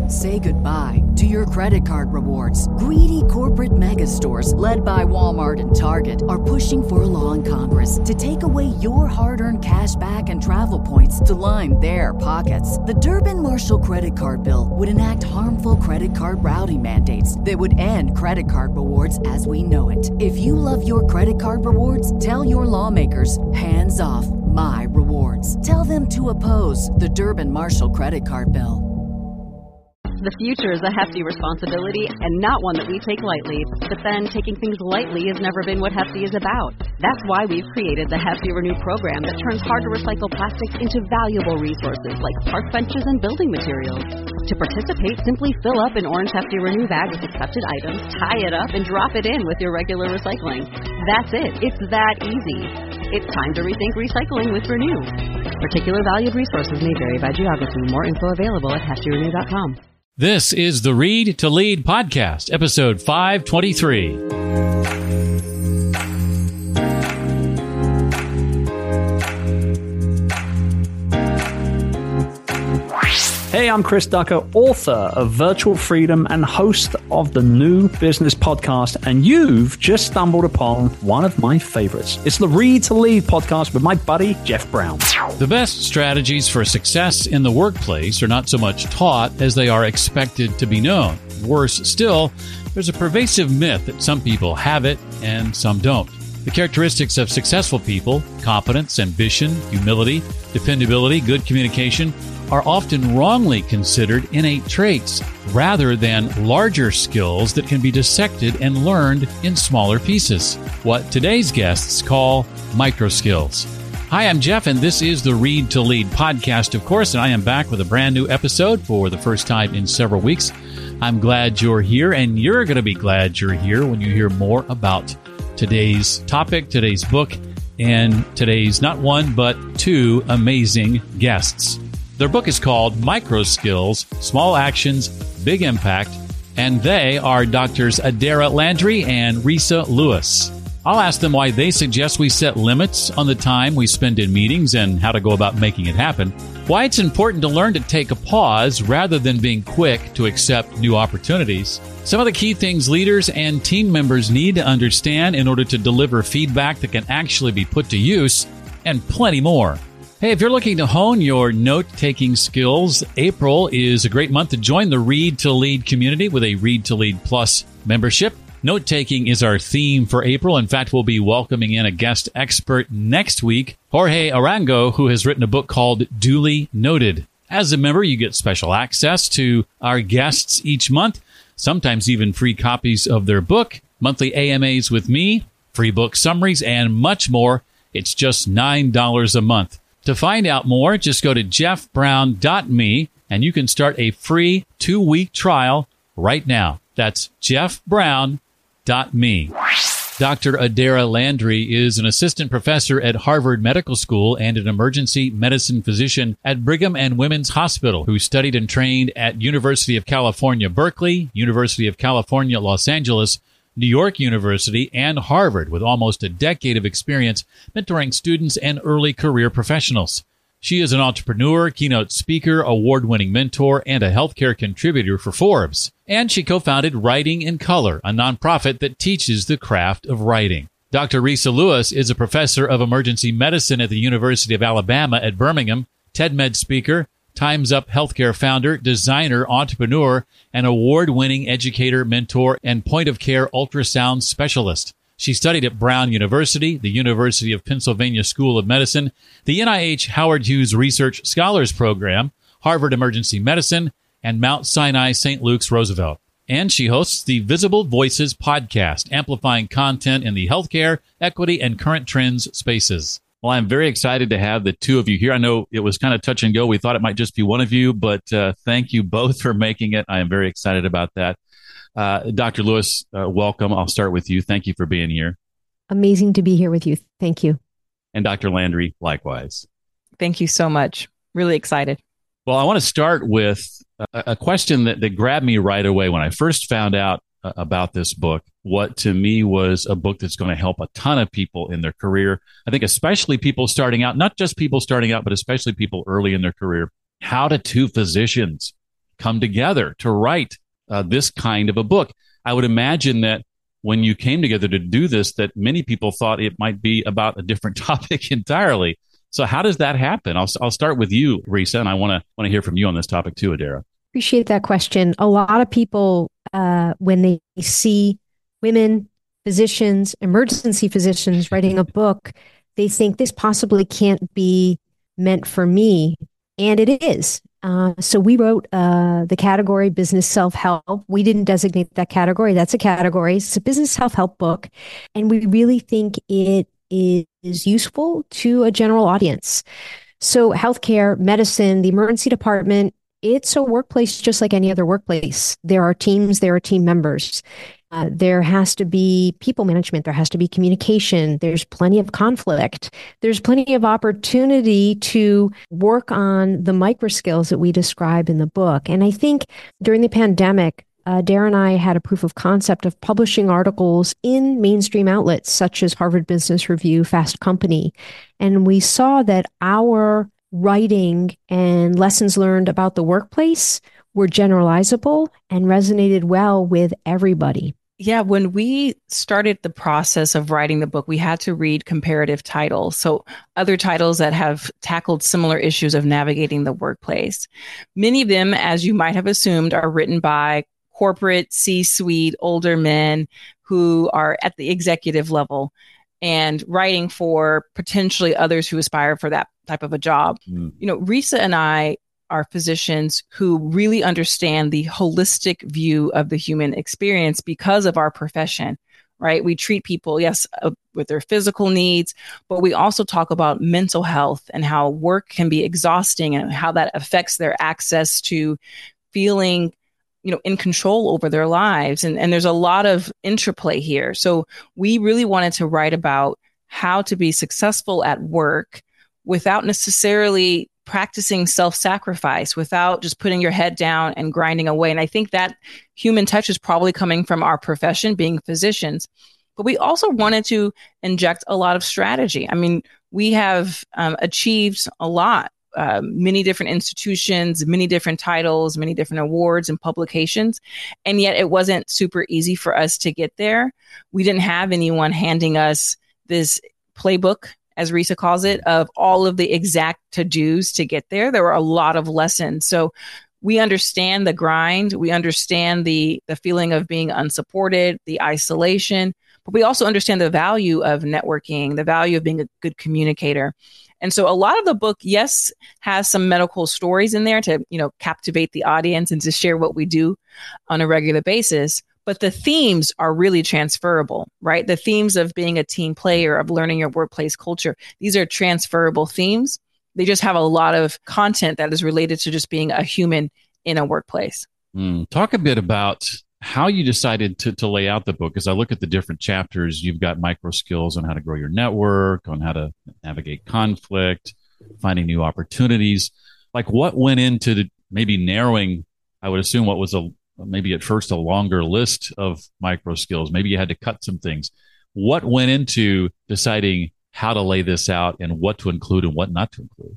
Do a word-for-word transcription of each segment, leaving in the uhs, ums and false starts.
Say goodbye to your credit card rewards. Greedy corporate mega stores, led by Walmart and Target, are pushing for a law in Congress to take away your hard-earned cash back and travel points to line their pockets. The Durbin-Marshall credit card bill would enact harmful credit card routing mandates that would end credit card rewards as we know it. If you love your credit card rewards, tell your lawmakers, hands off my rewards. Tell them to oppose the Durbin-Marshall credit card bill. The future is a hefty responsibility and not one that we take lightly. But then taking things lightly has never been what Hefty is about. That's why we've created the Hefty Renew program that turns hard-to-recycle plastics into valuable resources like park benches and building materials. To participate, simply fill up an orange Hefty Renew bag with accepted items, tie it up, and drop it in with your regular recycling. That's it. It's that easy. It's time to rethink recycling with Renew. Particular valued resources may vary by geography. More info available at hefty renew dot com. This is the Read to Lead podcast, episode five twenty-three. Hey, I'm Chris Ducker, author of Virtual Freedom and host of the New Business Podcast, and you've just stumbled upon one of my favorites. It's the Read to Lead podcast with my buddy, Jeff Brown. The best strategies for success in the workplace are not so much taught as they are expected to be known. Worse still, there's a pervasive myth that some people have it and some don't. The characteristics of successful people, competence, ambition, humility, dependability, good communication, are often wrongly considered innate traits rather than larger skills that can be dissected and learned in smaller pieces, what today's guests call micro skills. Hi, I'm Jeff, and this is the Read to Lead podcast, of course, and I am back with a brand new episode for the first time in several weeks. I'm glad you're here, and you're going to be glad you're here when you hear more about today's topic, today's book, and today's not one, but two amazing guests. Their book is called Micro Skills, Small Actions, Big Impact, and they are Doctors Adara Landry and Risa Lewis. I'll ask them why they suggest we set limits on the time we spend in meetings and how to go about making it happen, why it's important to learn to take a pause rather than being quick to accept new opportunities, some of the key things leaders and team members need to understand in order to deliver feedback that can actually be put to use, and plenty more. Hey, if you're looking to hone your note-taking skills, April is a great month to join the Read to Lead community with a Read to Lead Plus membership. Note-taking is our theme for April. In fact, we'll be welcoming in a guest expert next week, Jorge Arango, who has written a book called Duly Noted. As a member, you get special access to our guests each month, sometimes even free copies of their book, monthly A M As with me, free book summaries, and much more. It's just nine dollars a month. To find out more, just go to jeff brown dot me and you can start a free two-week trial right now. That's jeff brown dot me. Doctor Adara Landry is an assistant professor at Harvard Medical School and an emergency medicine physician at Brigham and Women's Hospital, who studied and trained at University of California, Berkeley, University of California, Los Angeles, New York University, and Harvard, with almost a decade of experience mentoring students and early career professionals. She is an entrepreneur, keynote speaker, award-winning mentor, and a healthcare contributor for Forbes. And she co-founded Writing in Color, a nonprofit that teaches the craft of writing. Doctor Risa Lewis is a professor of emergency medicine at the University of Alabama at Birmingham, TEDMed speaker, Time's Up Healthcare founder, designer, entrepreneur, and award-winning educator, mentor, and point-of-care ultrasound specialist. She studied at Brown University, the University of Pennsylvania School of Medicine, the N I H Howard Hughes Research Scholars Program, Harvard Emergency Medicine, and Mount Sinai Saint Luke's Roosevelt. And she hosts the Visible Voices podcast, amplifying content in the healthcare, equity, and current trends spaces. Well, I'm very excited to have the two of you here. I know it was kind of touch and go. We thought it might just be one of you, but uh, thank you both for making it. I am very excited about that. Uh, Doctor Lewis, uh, welcome. I'll start with you. Thank you for being here. Amazing to be here with you. Thank you. And Doctor Landry, likewise. Thank you so much. Really excited. Well, I want to start with a, a question that, that grabbed me right away when I first found out uh, about this book. What to me was a book that's going to help a ton of people in their career. I think especially people starting out, not just people starting out, but especially people early in their career. How do two physicians come together to write uh, this kind of a book? I would imagine that when you came together to do this, that many people thought it might be about a different topic entirely. So how does that happen? I'll, I'll start with you, Risa, and I want to want to hear from you on this topic too, Adara. Appreciate that question. A lot of people, uh, when they see women physicians, emergency physicians writing a book, they think this possibly can't be meant for me. And it is. Uh, so we wrote uh, the category business self-help. We didn't designate that category. That's a category. It's a business self-help book. And we really think it is useful to a general audience. So healthcare, medicine, the emergency department, it's a workplace just like any other workplace. There are teams, there are team members. Uh, there has to be people management. There has to be communication. There's plenty of conflict. There's plenty of opportunity to work on the micro skills that we describe in the book. And I think during the pandemic, uh, Dara and I had a proof of concept of publishing articles in mainstream outlets such as Harvard Business Review, Fast Company. And we saw that our writing and lessons learned about the workplace were generalizable and resonated well with everybody. Yeah, when we started the process of writing the book, we had to read comparative titles. So other titles that have tackled similar issues of navigating the workplace. Many of them, as you might have assumed, are written by corporate C-suite older men who are at the executive level and writing for potentially others who aspire for that type of a job. Mm. You know, Risa and I are physicians who really understand the holistic view of the human experience because of our profession, right? We treat people, yes, uh, with their physical needs, but we also talk about mental health and how work can be exhausting and how that affects their access to feeling, you know, in control over their lives. And, and there's a lot of interplay here. So we really wanted to write about how to be successful at work without necessarily practicing self-sacrifice, without just putting your head down and grinding away. And I think that human touch is probably coming from our profession, being physicians. But we also wanted to inject a lot of strategy. I mean, we have um, achieved a lot, uh, many different institutions, many different titles, many different awards and publications. And yet it wasn't super easy for us to get there. We didn't have anyone handing us this playbook, as Risa calls it, of all of the exact to-dos to get there. There were a lot of lessons. So we understand the grind. We understand the, the feeling of being unsupported, the isolation, but we also understand the value of networking, the value of being a good communicator. And so a lot of the book, yes, has some medical stories in there to, you know, captivate the audience and to share what we do on a regular basis. But the themes are really transferable, right? The themes of being a team player, of learning your workplace culture, these are transferable themes. They just have a lot of content that is related to just being a human in a workplace. Mm, talk a bit about how you decided to, to lay out the book. As I look at the different chapters, you've got micro skills on how to grow your network, on how to navigate conflict, finding new opportunities. Like what went into the, maybe narrowing, I would assume what was a maybe at first a longer list of micro skills. Maybe you had to cut some things. What went into deciding how to lay this out and what to include and what not to include?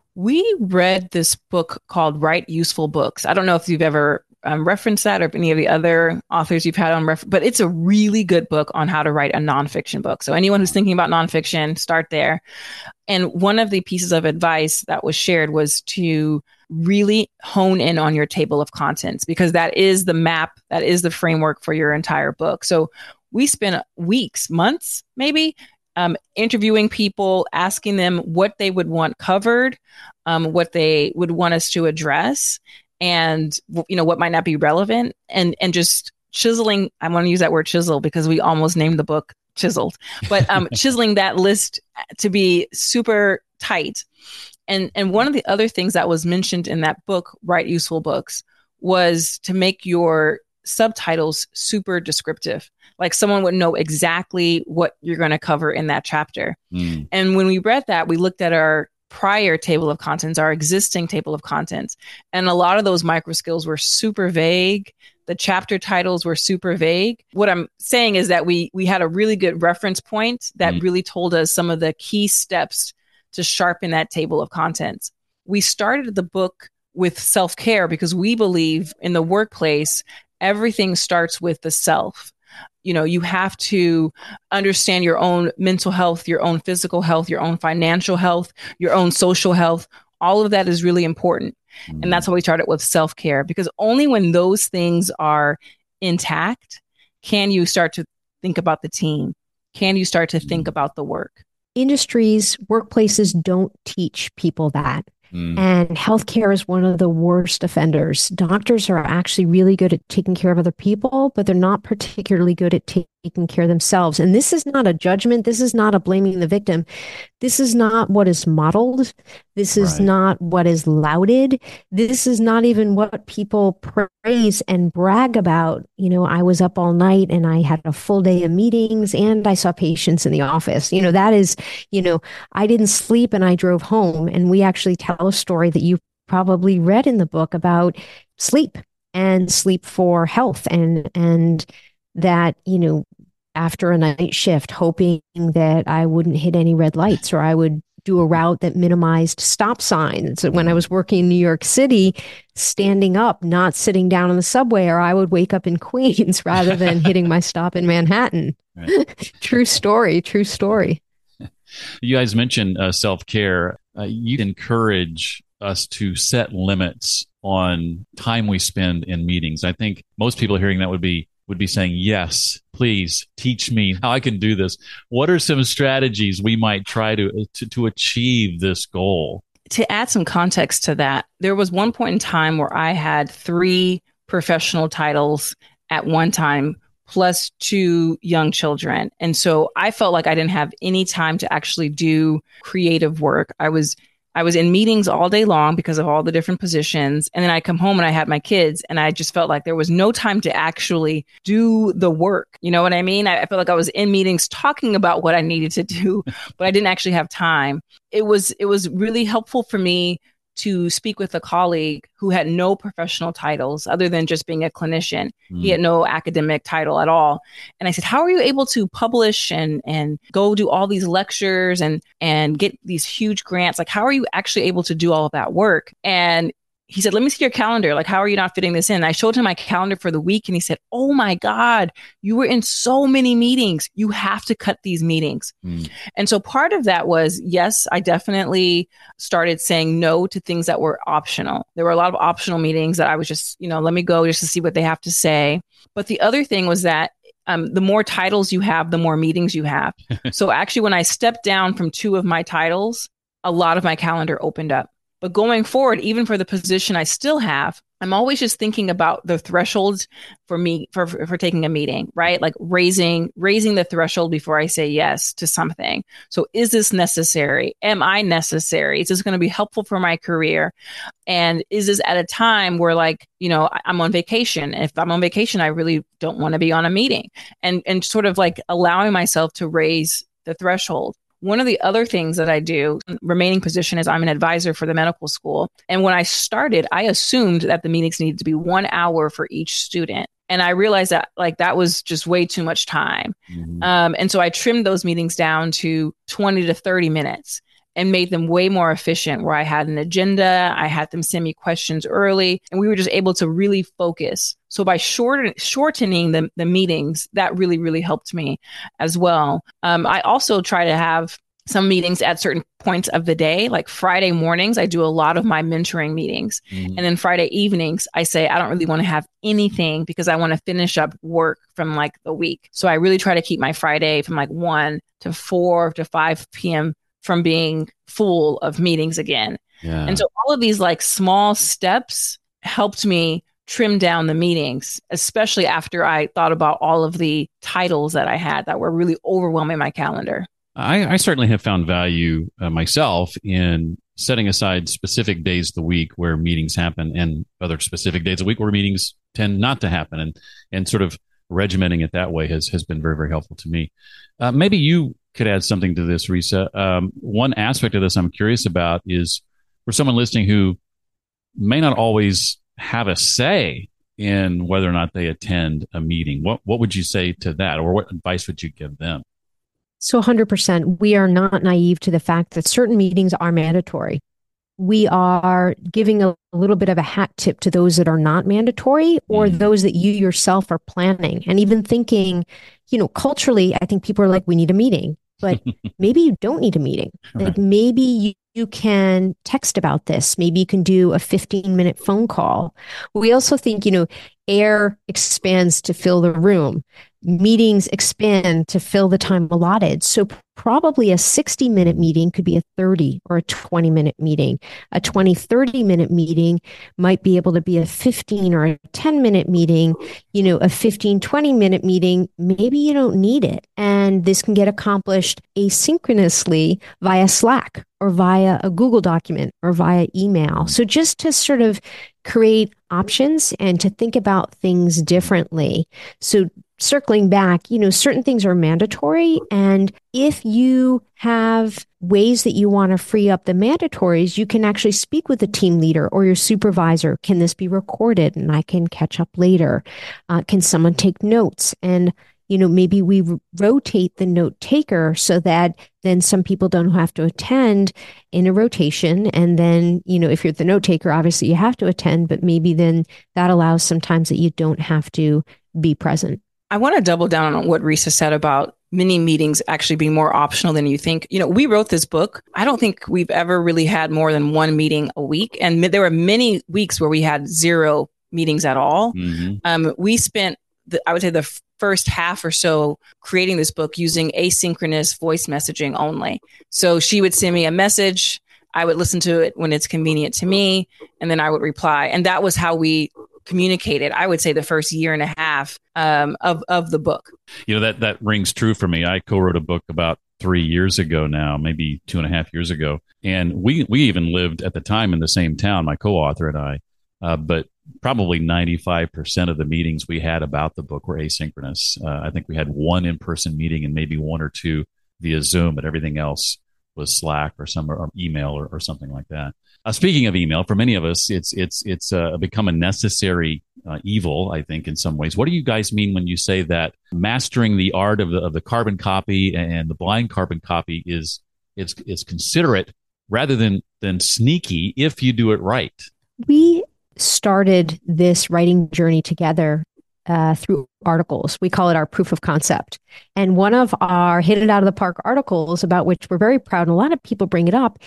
We read this book called Write Useful Books. I don't know if you've ever um, referenced that or if any of the other authors you've had on, ref- but it's a really good book on how to write a nonfiction book. So anyone who's thinking about nonfiction, start there. And one of the pieces of advice that was shared was to really hone in on your table of contents, because that is the map, that is the framework for your entire book. So we spent weeks, months, maybe, um, interviewing people, asking them what they would want covered, um, what they would want us to address, and, you know, what might not be relevant, and, and just chiseling. I want to use that word chisel because we almost named the book Chiseled, but um, chiseling that list to be super tight. And and one of the other things that was mentioned in that book, Write Useful Books, was to make your subtitles super descriptive. Like someone would know exactly what you're going to cover in that chapter. Mm. And when we read that, we looked at our prior table of contents, our existing table of contents. And a lot of those micro skills were super vague. The chapter titles were super vague. What I'm saying is that we we had a really good reference point that mm. really told us some of the key steps to sharpen that table of contents. We started the book with self-care because we believe in the workplace, everything starts with the self. You know, you have to understand your own mental health, your own physical health, your own financial health, your own social health. All of that is really important. Mm-hmm. And that's why we started with self-care, because only when those things are intact can you start to think about the team. Can you start to think about the work? Industries, workplaces don't teach people that. Mm. And healthcare is one of the worst offenders. Doctors are actually really good at taking care of other people, but they're not particularly good at taking care of themselves. And this is not a judgment. This is not a blaming the victim. This is not what is modeled. This is right. not what is lauded. This is not even what people praise and brag about. You know, I was up all night and I had a full day of meetings and I saw patients in the office. You know, that is, you know, I didn't sleep and I drove home. And we actually tell a story that you probably read in the book about sleep and sleep for health, and, and that, you know, after a night shift, hoping that I wouldn't hit any red lights or I would do a route that minimized stop signs. So when I was working in New York City, standing up, not sitting down on the subway, or I would wake up in Queens rather than hitting my stop in Manhattan. Right. True story, true story. You guys mentioned uh, self-care. Uh, you encourage us to set limits on time we spend in meetings. I think most people hearing that would be would be saying, yes, please teach me how I can do this. What are some strategies we might try to, to, to achieve this goal? To add some context to that, there was one point in time where I had three professional titles at one time, plus two young children. And so I felt like I didn't have any time to actually do creative work. I was I was in meetings all day long because of all the different positions. And then I come home and I had my kids and I just felt like there was no time to actually do the work. You know what I mean? I, I felt like I was in meetings talking about what I needed to do, but I didn't actually have time. It was, it was really helpful for me to speak with a colleague who had no professional titles other than just being a clinician. Mm. He had no academic title at all. And I said, how are you able to publish and, and go do all these lectures and, and get these huge grants? Like, how are you actually able to do all of that work? And he said, let me see your calendar. Like, how are you not fitting this in? I showed him my calendar for the week and he said, oh my God, you were in so many meetings. You have to cut these meetings. Mm. And so part of that was, yes, I definitely started saying no to things that were optional. There were a lot of optional meetings that I was just, you know, let me go just to see what they have to say. But the other thing was that um, the more titles you have, the more meetings you have. So actually, when I stepped down from two of my titles, a lot of my calendar opened up. But going forward, even for the position I still have, I'm always just thinking about the thresholds for me for, for, for taking a meeting, right? Like raising, raising the threshold before I say yes to something. So is this necessary? Am I necessary? Is this going to be helpful for my career? And is this at a time where, like, you know, I'm on vacation? If I'm on vacation, I really don't want to be on a meeting, and, and sort of like allowing myself to raise the threshold. One of the other things that I do, remaining position, is I'm an advisor for the medical school. And when I started, I assumed that the meetings needed to be one hour for each student. And I realized that like that was just way too much time. Mm-hmm. Um, and so I trimmed those meetings down to twenty to thirty minutes and made them way more efficient, where I had an agenda, I had them send me questions early, and we were just able to really focus. So by shorten, shortening the, the meetings, that really, really helped me as well. Um, I also try to have some meetings at certain points of the day. Like Friday mornings, I do a lot of my mentoring meetings. Mm-hmm. And then Friday evenings, I say, I don't really want to have anything because I want to finish up work from like the week. So I really try to keep my Friday from like one to four to five p.m. from being full of meetings again. Yeah. And so all of these like small steps helped me trim down the meetings, especially after I thought about all of the titles that I had that were really overwhelming my calendar. I, I certainly have found value uh, myself in setting aside specific days of the week where meetings happen and other specific days of the week where meetings tend not to happen, and, and sort of regimenting it that way has, has been very, very helpful to me. Uh, maybe you could add something to this, Risa. Um, one aspect of this I'm curious about is for someone listening who may not always have a say in whether or not they attend a meeting. What what would you say to that, or what advice would you give them? So one hundred percent, we are not naive to the fact that certain meetings are mandatory. we are giving a, a little bit of a hat tip to those that are not mandatory or Mm. those that you yourself are planning and even thinking, you know, culturally, I think people are like, we need a meeting, but maybe you don't need a meeting. Like Right. maybe you, you can text about this. Maybe you can do a fifteen minute phone call. We also think, you know, air expands to fill the room. Meetings expand to fill the time allotted. So probably a sixty minute meeting could be a thirty or a twenty minute meeting. A twenty, thirty minute meeting might be able to be a fifteen or a ten minute meeting. You know, a fifteen, twenty minute meeting, maybe you don't need it. And this can get accomplished asynchronously via Slack or via a Google document or via email. So just to sort of create options and to think about things differently. So circling back, you know, certain things are mandatory. And if you have ways that you want to free up the mandatories, you can actually speak with the team leader or your supervisor. Can this be recorded and I can catch up later? Uh, can someone take notes? And, you know, maybe we r- rotate the note taker so that then some people don't have to attend in a rotation. And then, you know, if you're the note taker, obviously you have to attend, but maybe then that allows sometimes that you don't have to be present. I want to double down on what Risa said about mini meetings actually being more optional than you think. You know, we wrote this book. I don't think we've ever really had more than one meeting a week. And there were many weeks where we had zero meetings at all. Mm-hmm. Um, we spent, the, I would say, the f- first half or so creating this book using asynchronous voice messaging only. So she would send me a message. I would listen to it when it's convenient to me, and then I would reply. And that was how we communicated, I would say, the first year and a half um, of, of the book. You know, that, that rings true for me. I co-wrote a book about three years ago now, maybe two and a half years ago. And we, we even lived at the time in the same town, my co-author and I, uh, but probably ninety-five percent of the meetings we had about the book were asynchronous. Uh, I think we had one in-person meeting and maybe one or two via Zoom, but everything else was Slack or some or email or, or something like that. Uh, speaking of email, for many of us, it's it's it's uh, become a necessary uh, evil, I think, in some ways. What do you guys mean when you say that mastering the art of the of the carbon copy and the blind carbon copy is is is considerate rather than than sneaky if you do it right? We started this writing journey together uh, through articles. We call it our proof of concept. And one of our hit it out of the park articles, about which we're very proud, and a lot of people bring it up,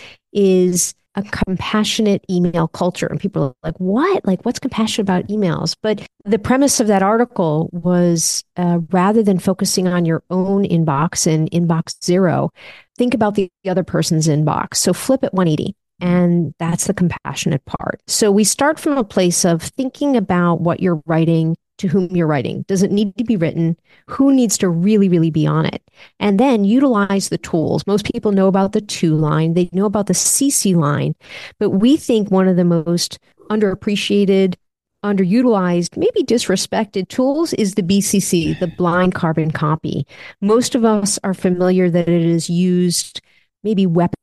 is a compassionate email culture. And people are like, what? Like, what's compassionate about emails? But the premise of that article was uh, rather than focusing on your own inbox and inbox zero, think about the other person's inbox. So flip it one eighty. And that's the compassionate part. So we start from a place of thinking about what you're writing, to whom you're writing. Does it need to be written? Who needs to really, really be on it? And then utilize the tools. Most people know about the to line. They know about the C C line. But we think one of the most underappreciated, underutilized, maybe disrespected tools is the B C C, the blind carbon copy. Most of us are familiar that it is used maybe weaponized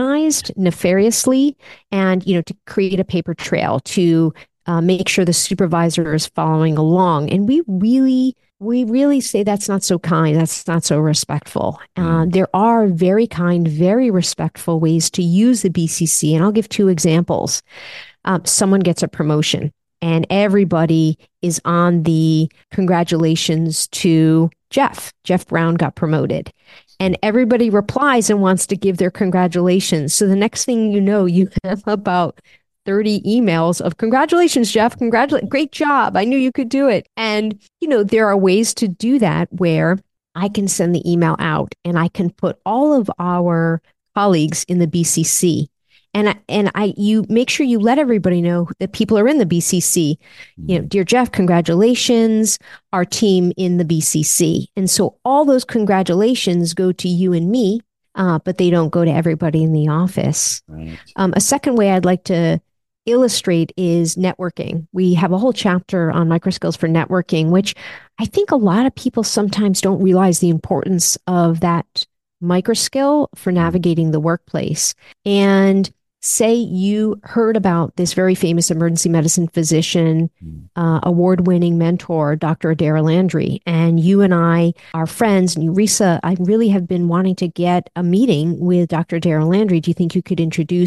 nefariously, and, you know, to create a paper trail, to uh, make sure the supervisor is following along. And we really, we really say that's not so kind. That's not so respectful. Uh, there are very kind, very respectful ways to use the B C C. And I'll give two examples. Um, someone gets a promotion and everybody is on the congratulations to Jeff. Jeff Brown got promoted. And everybody replies and wants to give their congratulations. So the next thing you know, you have about thirty emails of congratulations, Jeff, congratulations, great job. I knew you could do it. And, you know, there are ways to do that where I can send the email out and I can put all of our colleagues in the B C C. And I, and I, you make sure you let everybody know that people are in the B C C. You know, dear Jeff, congratulations, our team in the B C C. And so all those congratulations go to you and me, uh, but they don't go to everybody in the office. Right. Um, a second way I'd like to illustrate is networking. We have a whole chapter on microskills for networking, which I think a lot of people sometimes don't realize the importance of that microskill for navigating the workplace. And say you heard about this very famous emergency medicine physician, uh, award-winning mentor, Doctor Adair Landry, and you and I are friends, and you, Risa, I really have been wanting to get a meeting with Doctor Adair Landry. Do you think you could introduce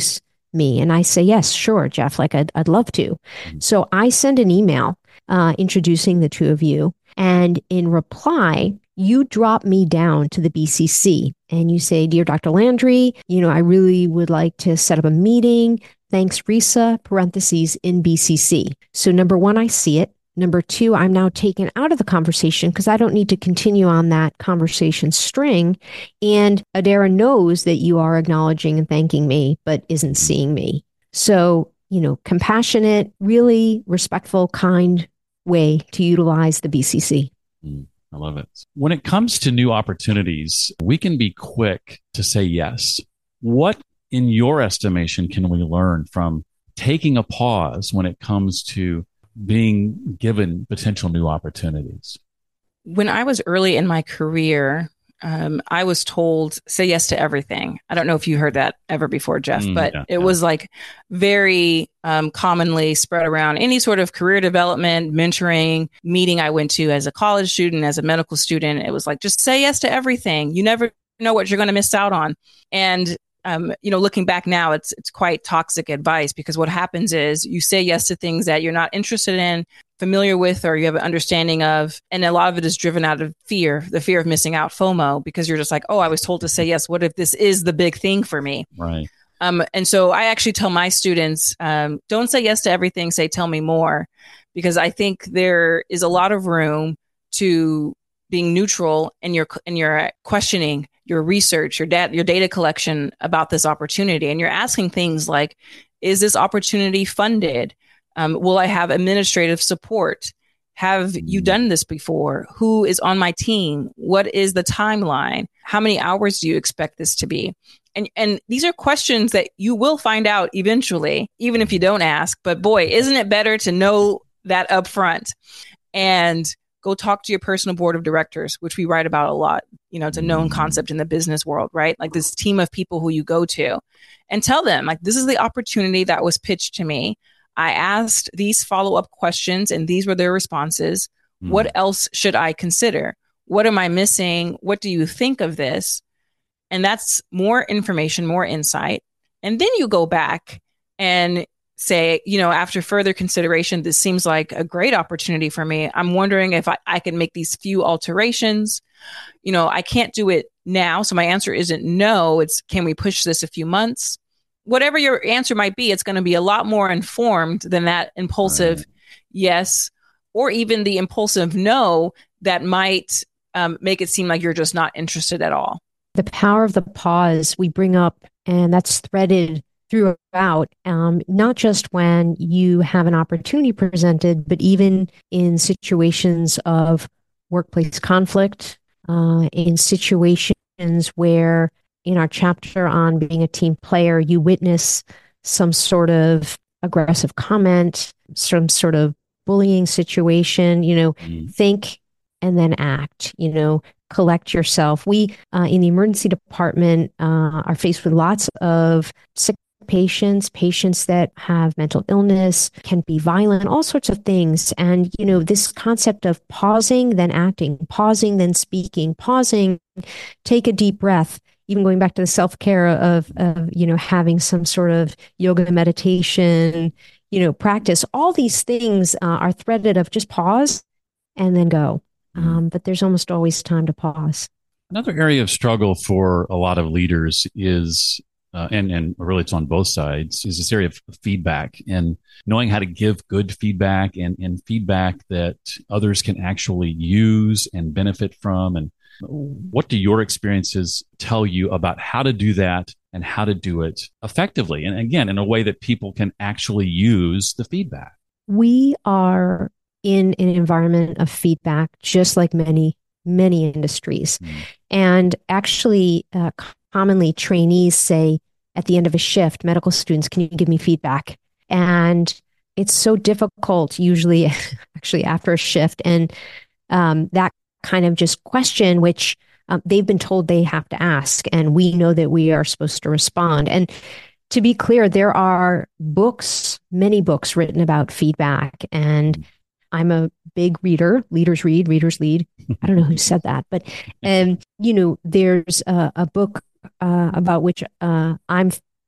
me? And I say, yes, sure, Jeff, like I'd, I'd love to. Mm-hmm. So I send an email uh, introducing the two of you. And in reply, you drop me down to the B C C and you say, dear Doctor Landry, you know, I really would like to set up a meeting. Thanks, Risa, parentheses, in B C C. So number one, I see it. Number two, I'm now taken out of the conversation because I don't need to continue on that conversation string. And Adara knows that you are acknowledging and thanking me, but isn't seeing me. So, you know, compassionate, really respectful, kind way to utilize the B C C. Mm, I love it. When it comes to new opportunities, we can be quick to say yes. What, in your estimation, can we learn from taking a pause when it comes to being given potential new opportunities? When I was early in my career, um, I was told, say yes to everything. I don't know if you heard that ever before, Jeff, Mm, but yeah, it yeah. was like very um, commonly spread around any sort of career development, mentoring meeting I went to as a college student, as a medical student. It was like, just say yes to everything. You never know what you're going to miss out on. And Um, you know, looking back now, it's it's quite toxic advice, because what happens is you say yes to things that you're not interested in, familiar with, or you have an understanding of. And a lot of it is driven out of fear, the fear of missing out, FOMO, because you're just like, oh, I was told to say yes. What if this is the big thing for me? Right. Um, and so I actually tell my students, um, don't say yes to everything, say, tell me more, because I think there is a lot of room to being neutral in your, in your questioning, your research, your data, your data collection about this opportunity. And you're asking things like, is this opportunity funded? Um, will I have administrative support? Have you done this before? Who is on my team? What is the timeline? How many hours do you expect this to be? And, and these are questions that you will find out eventually, even if you don't ask. But boy, isn't it better to know that up front? And go talk to your personal board of directors, which we write about a lot. You know, it's a known concept in the business world, right? Like this team of people who you go to, and tell them, like, this is the opportunity that was pitched to me. I asked these follow-up questions and these were their responses. Mm. What else should I consider? What am I missing? What do you think of this? And that's more information, more insight. And then you go back and say, you know, after further consideration, this seems like a great opportunity for me. I'm wondering if I, I can make these few alterations. You know, I can't do it now. So my answer isn't no. It's, can we push this a few months? Whatever your answer might be, it's going to be a lot more informed than that impulsive right. yes, or even the impulsive no that might um, make it seem like you're just not interested at all. The power of the pause we bring up, and that's threaded throughout, um, not just when you have an opportunity presented, but even in situations of workplace conflict, uh, in situations where, in our chapter on being a team player, you witness some sort of aggressive comment, some sort of bullying situation, you know, mm. think and then act, you know, collect yourself. We, uh, in the emergency department, uh, are faced with lots of sick patients, patients that have mental illness, can be violent, all sorts of things. And, you know, this concept of pausing, then acting, pausing, then speaking, pausing, take a deep breath, even going back to the self-care of, of, you know, having some sort of yoga meditation, you know, practice, all these things uh, are threaded of just pause and then go. Um, but there's almost always time to pause. Another area of struggle for a lot of leaders is Uh, and, and really it's on both sides, is this area of feedback and knowing how to give good feedback and, and feedback that others can actually use and benefit from. And what do your experiences tell you about how to do that and how to do it effectively? And again, in a way that people can actually use the feedback. We are in an environment of feedback, just like many, many industries. Mm. And actually, uh, commonly trainees say at the end of a shift, medical students, can you give me feedback? And it's so difficult usually actually after a shift. And um, that kind of just question, which um, they've been told they have to ask, and we know that we are supposed to respond. And to be clear, there are books, many books written about feedback. And I'm a big reader. Leaders read, readers lead. I don't know who said that, but um, you know, there's a, a book uh, about which uh, I'm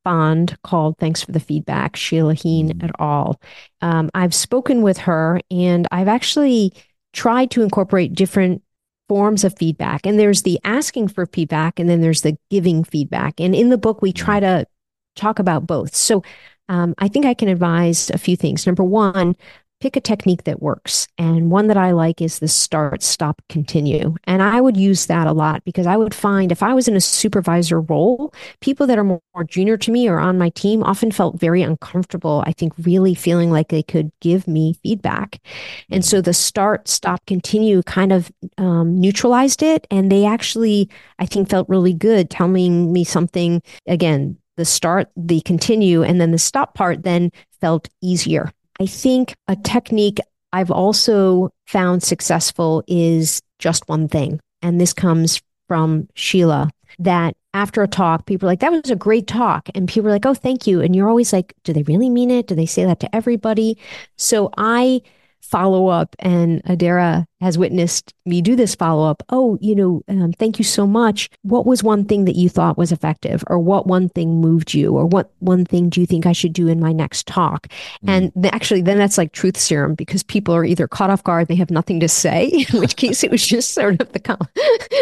Bond called Thanks for the Feedback, Sheila Heen Mm. et al. Um, I've spoken with her, and I've actually tried to incorporate different forms of feedback. And there's the asking for feedback, and then there's the giving feedback. And in the book, we try to talk about both. So um, I think I can advise a few things. Number one, pick a technique that works. And one that I like is the start, stop, continue. And I would use that a lot because I would find if I was in a supervisor role, people that are more, more junior to me or on my team often felt very uncomfortable, I think really feeling like they could give me feedback. And so the start, stop, continue kind of um, neutralized it. And they actually, I think, felt really good telling me something. Again, the start, the continue, and then the stop part then felt easier. I think a technique I've also found successful is just one thing. And this comes from Sheila, that after a talk, people are like, that was a great talk. And people are like, oh, thank you. And you're always like, do they really mean it? Do they say that to everybody? So I follow up, and Adara has witnessed me do this follow up. Oh, you know, um, thank you so much. What was one thing that you thought was effective, or what one thing moved you, or what one thing do you think I should do in my next talk? Mm. And th- actually, then that's like truth serum, because people are either caught off guard, they have nothing to say, in which case it was just sort of the, com-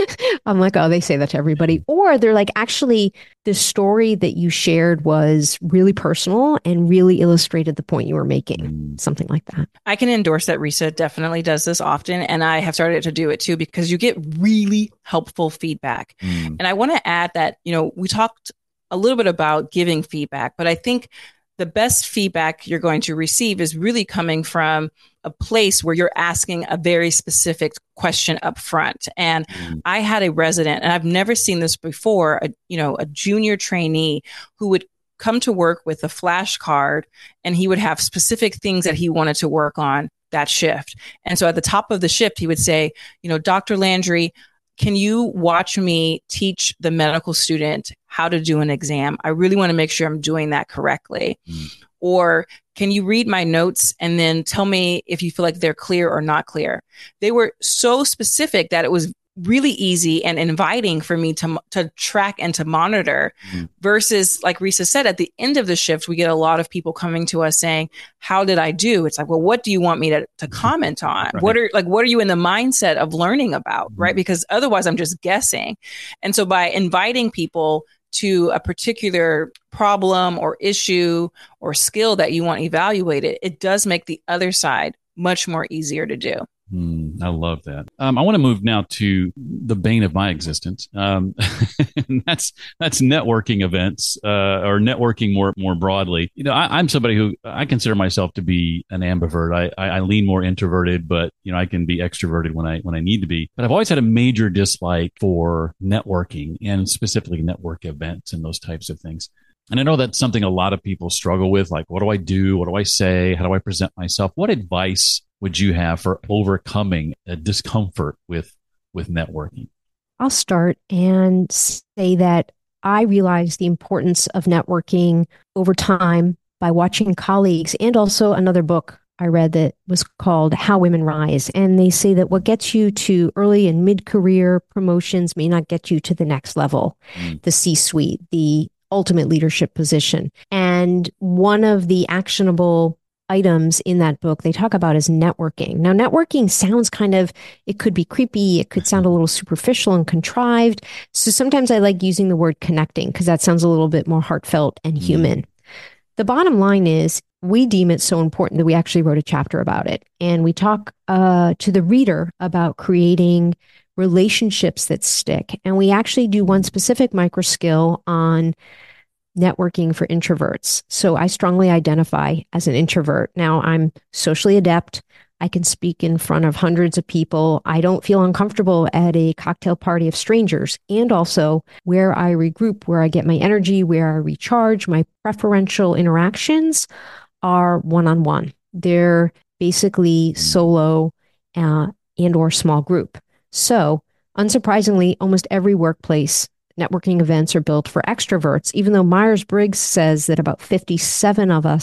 I'm like, oh, they say that to everybody. Or they're like, actually, the story that you shared was really personal and really illustrated the point you were making, mm. something like that. I can endorse that. Risa definitely does this often. And I have started to do it too, because you get really helpful feedback. Mm. And I want to add that, you know, we talked a little bit about giving feedback, but I think the best feedback you're going to receive is really coming from a place where you're asking a very specific question up front. And mm. I had a resident, and I've never seen this before, a, you know, a junior trainee who would come to work with a flashcard, and he would have specific things that he wanted to work on that shift. And so at the top of the shift, he would say, you know, Doctor Landry, can you watch me teach the medical student how to do an exam? I really want to make sure I'm doing that correctly. Mm. Or can you read my notes and then tell me if you feel like they're clear or not clear? They were so specific that it was really easy and inviting for me to to track and to monitor, mm. versus, like Risa said, at the end of the shift, we get a lot of people coming to us saying, how did I do? It's like, well, what do you want me to, to comment on? Right. What are like, what are you in the mindset of learning about? Mm. Right. Because otherwise I'm just guessing. And so by inviting people to a particular problem or issue or skill that you want evaluated, it does make the other side much more easier to do. Mm, I love that. Um, I want to move now to the bane of my existence. Um, and that's that's networking events uh, or networking more more broadly. You know, I, I'm somebody who I consider myself to be an ambivert. I, I, I lean more introverted, but you know, I can be extroverted when I when I need to be. But I've always had a major dislike for networking, and specifically network events and those types of things. And I know that's something a lot of people struggle with. Like, what do I do? What do I say? How do I present myself? What advice would you have for overcoming a discomfort with with networking? I'll start and say that I realized the importance of networking over time by watching colleagues, and also another book I read that was called How Women Rise. And they say that what gets you to early and mid-career promotions may not get you to the next level, mm. the C-suite, the ultimate leadership position. And one of the actionable items in that book they talk about is networking. Now, networking sounds kind of, it could be creepy. It could sound a little superficial and contrived. So sometimes I like using the word connecting because that sounds a little bit more heartfelt and human. Mm. The bottom line is we deem it so important that we actually wrote a chapter about it. And we talk uh, to the reader about creating relationships that stick. And we actually do one specific micro skill on networking for introverts. So I strongly identify as an introvert. Now, I'm socially adept. I can speak in front of hundreds of people. I don't feel uncomfortable at a cocktail party of strangers. And also where I regroup, where I get my energy, where I recharge, my preferential interactions are one-on-one. They're basically solo uh, and or small group. So unsurprisingly, almost every workplace networking events are built for extroverts, even though Myers-Briggs says that about fifty-seven of us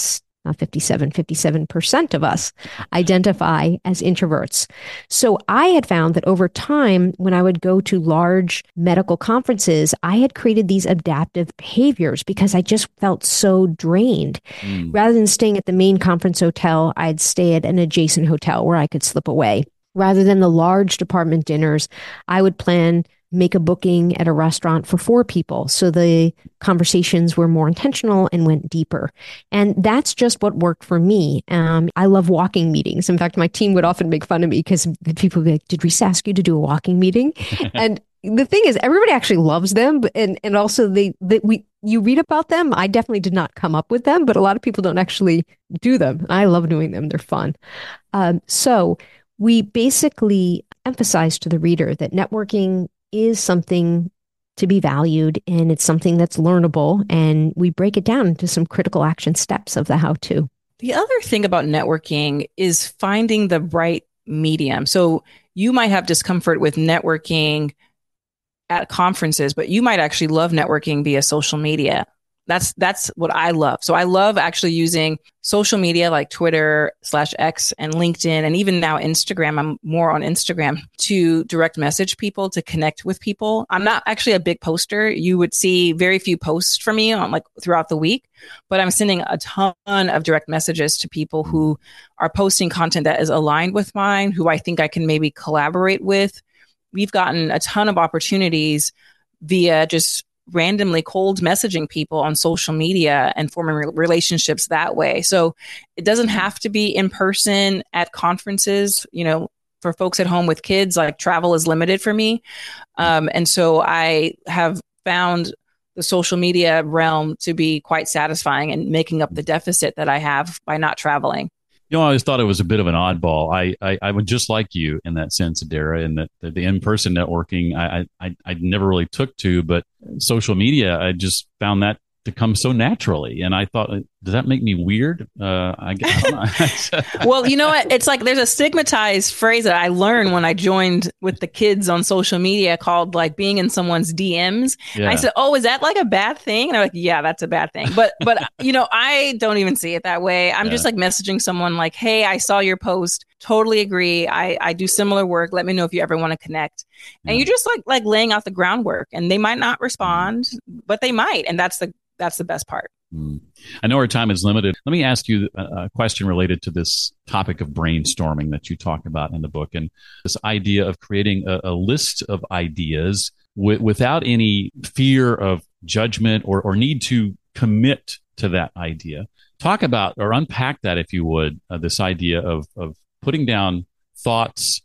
not fifty-seven, fifty-seven percent of us identify as introverts. So I had found that over time, when I would go to large medical conferences, I had created these adaptive behaviors because I just felt so drained. Mm. Rather than staying at the main conference hotel, I'd stay at an adjacent hotel where I could slip away. Rather than the large department dinners, I would plan make a booking at a restaurant for four people. So the conversations were more intentional and went deeper. And that's just what worked for me. Um, I love walking meetings. In fact, my team would often make fun of me because people would be like, did Reese ask you to do a walking meeting? And the thing is, everybody actually loves them. And, and also they, they, we, you read about them. I definitely did not come up with them, but a lot of people don't actually do them. I love doing them. They're fun. Um, so we basically emphasize to the reader that networking is something to be valued, and it's something that's learnable, and we break it down into some critical action steps of the how-to. The other thing about networking is finding the right medium. So you might have discomfort with networking at conferences, but you might actually love networking via social media. That's that's what I love. So I love actually using social media like Twitter slash X and LinkedIn, and even now Instagram. I'm more on Instagram to direct message people, to connect with people. I'm not actually a big poster. You would see very few posts from me on like throughout the week, but I'm sending a ton of direct messages to people who are posting content that is aligned with mine, who I think I can maybe collaborate with. We've gotten a ton of opportunities via just randomly cold messaging people on social media and forming re- relationships that way. So it doesn't have to be in person at conferences. You know, for folks at home with kids, like travel is limited for me. Um, and so I have found the social media realm to be quite satisfying and making up the deficit that I have by not traveling. You know, I always thought it was a bit of an oddball. I, I, I would just like you in that sense, Adara, in that the, the in-person networking I, I, I never really took to, but social media, I just found that to come so naturally. And I thought, does that make me weird? Uh, I guess. Well, you know what? It's like there's a stigmatized phrase that I learned when I joined with the kids on social media called like being in someone's D Ms. Yeah. I said, oh, is that like a bad thing? And I'm like, yeah, that's a bad thing. But, but you know, I don't even see it that way. I'm yeah. just like messaging someone like, hey, I saw your post. Totally agree. I, I do similar work. Let me know if you ever want to connect. And yeah. you just like, like laying out the groundwork, and they might not respond, but they might. And that's the, that's the best part. Mm. I know our time is limited. Let me ask you a, a question related to this topic of brainstorming that you talk about in the book, and this idea of creating a, a list of ideas w- without any fear of judgment or, or need to commit to that idea. Talk about or unpack that, if you would, uh, this idea of, of putting down thoughts,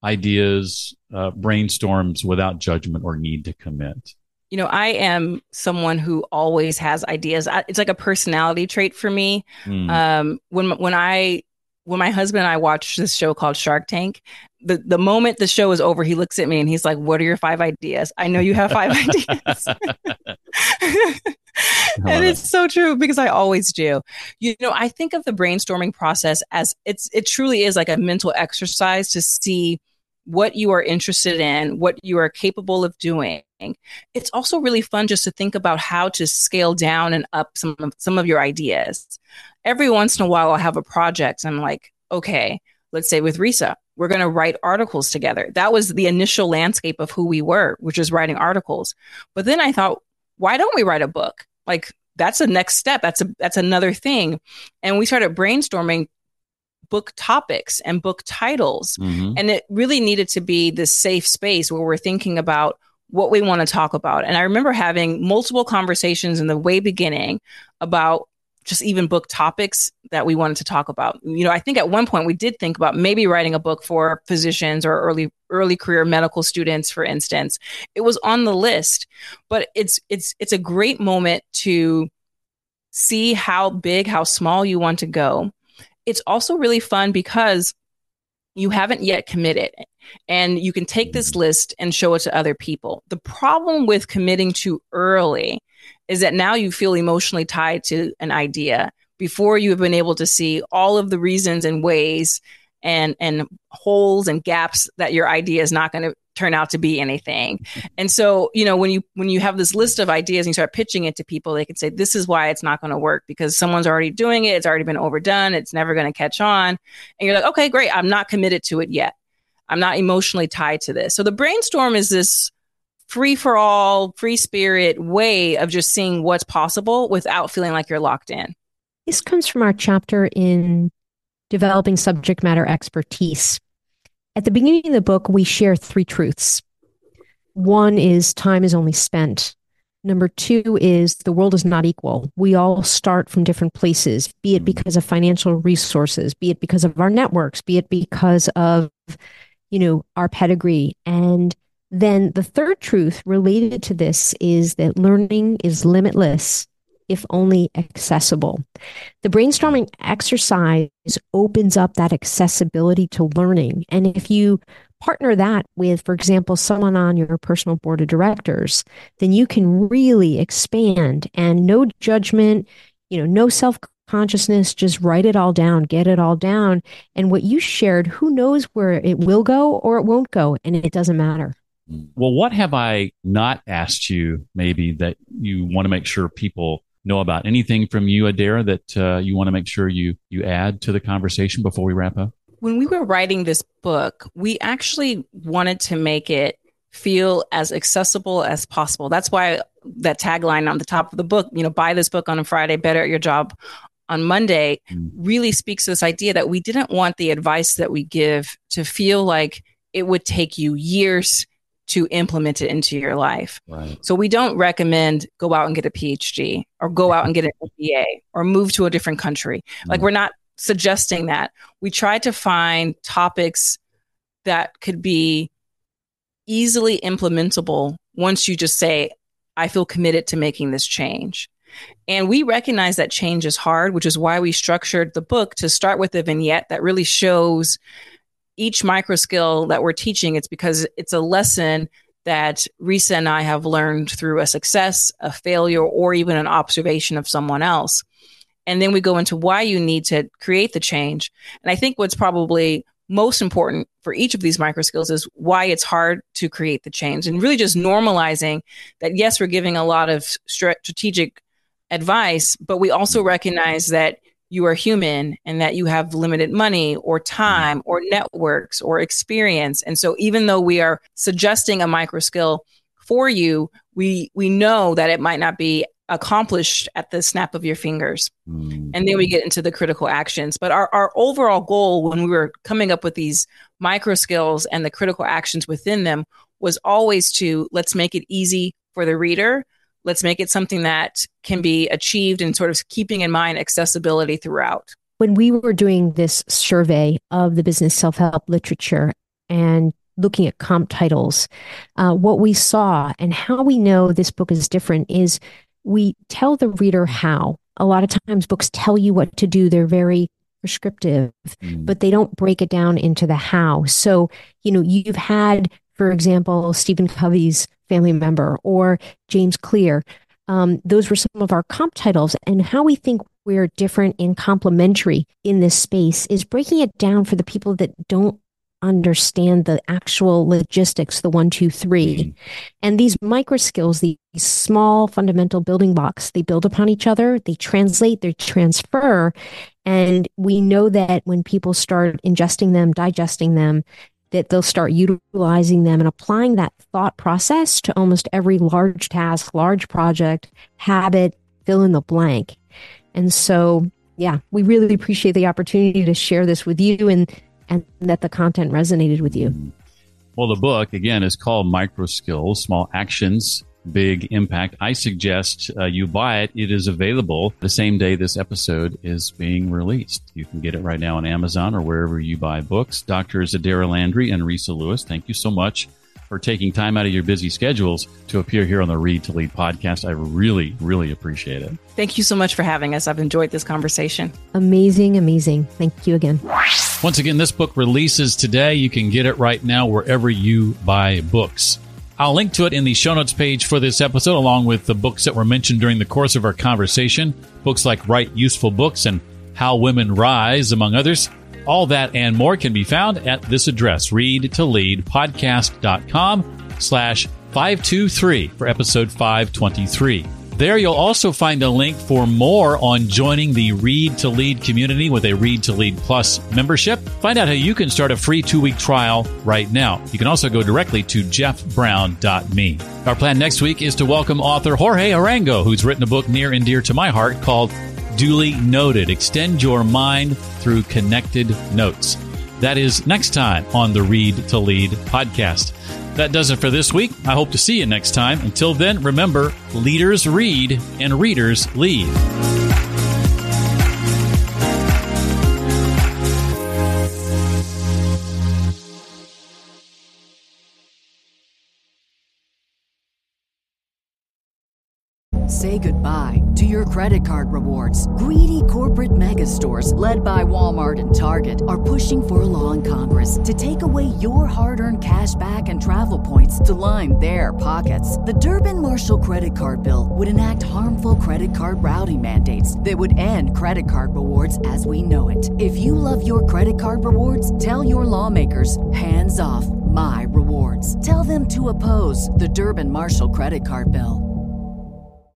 ideas, uh, brainstorms without judgment or need to commit. You know, I am someone who always has ideas. I, it's like a personality trait for me. Mm. Um, when when I when my husband and I watched this show called Shark Tank, the the moment the show is over, he looks at me and he's like, "What are your five ideas? I know you have five ideas." And it's so true because I always do. You know, I think of the brainstorming process as it's it truly is like a mental exercise to see what you are interested in, what you are capable of doing. It's also really fun just to think about how to scale down and up some of, some of your ideas. Every once in a while, I'll have a project. And I'm like, okay, let's say with Risa, we're going to write articles together. That was the initial landscape of who we were, which is writing articles. But then I thought, why don't we write a book? Like, that's a next step. That's a that's another thing. And we started brainstorming book topics and book titles. Mm-hmm. And it really needed to be this safe space where we're thinking about what we want to talk about. And I remember having multiple conversations in the way beginning about just even book topics that we wanted to talk about. You know, I think at one point we did think about maybe writing a book for physicians or early early career medical students, for instance. It was on the list, but it's it's it's a great moment to see how big, how small you want to go. It's also really fun because you haven't yet committed, and you can take this list and show it to other people. The problem with committing too early is that now you feel emotionally tied to an idea before you have been able to see all of the reasons and ways and, and holes and gaps that your idea is not going to turn out to be anything. And so, you know, when you when you have this list of ideas and you start pitching it to people, they can say, this is why it's not going to work, because someone's already doing it. It's already been overdone. It's never going to catch on. And you're like, okay, great. I'm not committed to it yet. I'm not emotionally tied to this. So the brainstorm is this free for all, free spirit way of just seeing what's possible without feeling like you're locked in. This comes from our chapter in developing subject matter expertise. At the beginning of the book, we share three truths. One is time is only spent. Number two is the world is not equal. We all start from different places, be it because of financial resources, be it because of our networks, be it because of, you know, our pedigree. And then the third truth related to this is that learning is limitless, if only accessible. The brainstorming exercise opens up that accessibility to learning. And if you partner that with, for example, someone on your personal board of directors, then you can really expand, and no judgment, you know, no self-consciousness, just write it all down, get it all down. And what you shared, who knows where it will go or it won't go, and it doesn't matter. Well, what have I not asked you maybe that you want to make sure people know about? Anything from you, Adair, that uh, you want to make sure you you add to the conversation before we wrap up? When we were writing this book, we actually wanted to make it feel as accessible as possible. That's why that tagline on the top of the book, you know, buy this book on a Friday, better at your job on Monday, mm. really speaks to this idea that we didn't want the advice that we give to feel like it would take you years to implement it into your life. Right. So we don't recommend go out and get a P H D or go out and get an M B A or move to a different country. Mm. Like, we're not suggesting that. We try to find topics that could be easily implementable once you just say, I feel committed to making this change. And we recognize that change is hard, which is why we structured the book to start with a vignette that really shows each micro skill that we're teaching. It's because it's a lesson that Risa and I have learned through a success, a failure, or even an observation of someone else. And then we go into why you need to create the change. And I think what's probably most important for each of these micro skills is why it's hard to create the change, and really just normalizing that, yes, we're giving a lot of strategic advice, but we also recognize that you are human and that you have limited money or time or networks or experience. And so even though we are suggesting a micro skill for you, we we know that it might not be accomplished at the snap of your fingers. Mm. And then we get into the critical actions. But our, our overall goal when we were coming up with these micro skills and the critical actions within them was always to, let's make it easy for the reader. Let's make it something that can be achieved, and sort of keeping in mind accessibility throughout. When we were doing this survey of the business self-help literature and looking at comp titles, uh, what we saw and how we know this book is different is we tell the reader how. A lot of times books tell you what to do. They're very prescriptive, mm. but they don't break it down into the how. So, you know, you've had, for example, Stephen Covey's Family Member or James Clear. Um, those were some of our comp titles. And how we think we're different and complementary in this space is breaking it down for the people that don't understand the actual logistics, the one, two, three. Mm-hmm. And these micro skills, these small fundamental building blocks, they build upon each other, they translate, they transfer. And we know that when people start ingesting them, digesting them, that they'll start utilizing them and applying that thought process to almost every large task, large project, habit, fill in the blank. And so, yeah, we really appreciate the opportunity to share this with you, and and that the content resonated with you. Well, the book, again, is called Micro Skills, Small Actions, Big Impact. I suggest uh, you buy it. It is available the same day this episode is being released. You can get it right now on Amazon or wherever you buy books. Doctors Adair Landry and Risa Lewis, thank you so much for taking time out of your busy schedules to appear here on the Read to Lead podcast. I really, really appreciate it. Thank you so much for having us. I've enjoyed this conversation. Amazing, amazing. Thank you again. Once again, this book releases today. You can get it right now wherever you buy books. I'll link to it in the show notes page for this episode, along with the books that were mentioned during the course of our conversation. Books like Write Useful Books and How Women Rise, among others. All that and more can be found at this address, readtoleadpodcast.com slash 523 for episode five twenty-three. There you'll also find a link for more on joining the Read to Lead community with a Read to Lead Plus membership. Find out how you can start a free two-week trial right now. You can also go directly to jeff brown dot me. Our plan next week is to welcome author Jorge Arango, who's written a book near and dear to my heart called Duly Noted: Extend Your Mind Through Connected Notes. That is next time on the Read to Lead podcast. That does it for this week. I hope to see you next time. Until then, remember, leaders read and readers lead. Say goodbye to your credit card rewards. Greedy corporate mega stores, led by Walmart and Target, are pushing for a law in Congress to take away your hard-earned cash back and travel points to line their pockets. The Durbin-Marshall credit card bill would enact harmful credit card routing mandates that would end credit card rewards as we know it. If you love your credit card rewards, tell your lawmakers, hands off my rewards. Tell them to oppose the Durbin-Marshall credit card bill.